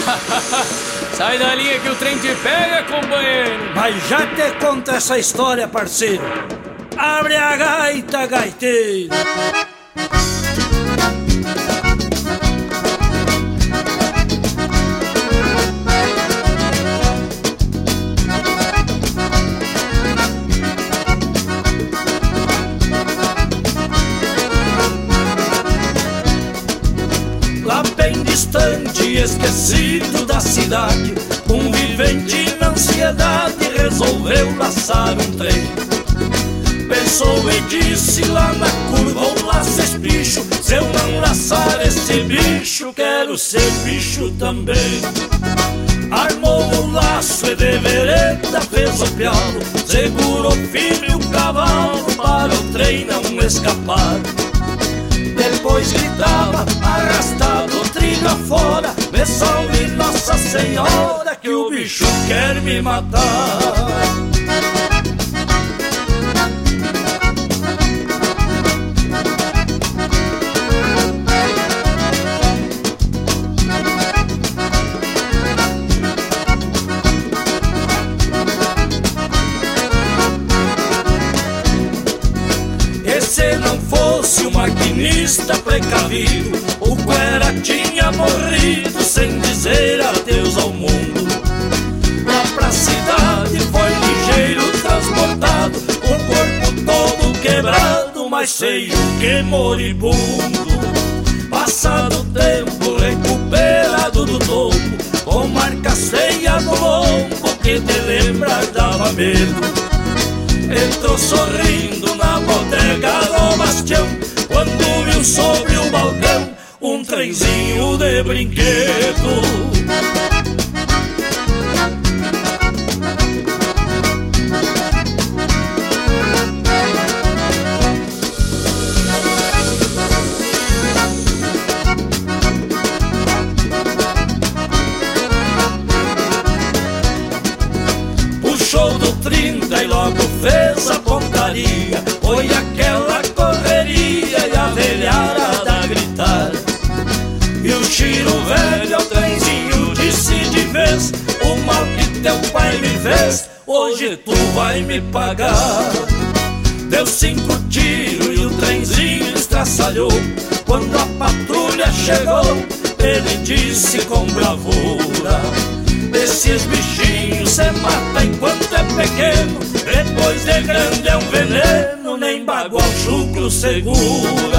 Sai da linha que o trem te pega, companheiro. Mas já te conta essa história, parceiro. Abre a gaita, gaiteiro. Lá bem distante, esquecido da cidade, um vivente na ansiedade resolveu laçar um trem. Pensou e disse lá na curva: ou laça esse bicho, se eu não laçar esse bicho, quero ser bicho também. Armou o laço e de vereda fez o pialo, segurou firme o cavalo para o trem não escapar. Depois gritava, arrastado o trilho afora: me salve Nossa Senhora, que o bicho quer me matar. Se não fosse o maquinista precavido, o Quera tinha morrido sem dizer adeus ao mundo. Lá pra cidade foi ligeiro transportado, o corpo todo quebrado, mas feio que moribundo. Passado o tempo, recuperado do topo, com marcas feias no lombo que te lembrar dava medo. Entrou sorrindo na bodega do bastião, quando viu sobre o balcão um trenzinho de brinquedo. Puxou do 30 e logo fez a pontaria, foi aquela correria e a velharada a gritar. E o Chiro velho ao trenzinho disse de vez: o mal que teu pai me fez, hoje tu vai me pagar. Deu 5 tiros e o trenzinho estraçalhou. Quando a patrulha chegou, ele disse com bravura: esses bichinhos cê mata enquanto é pequeno, depois de grande é um veneno, nem bagual chucro segura.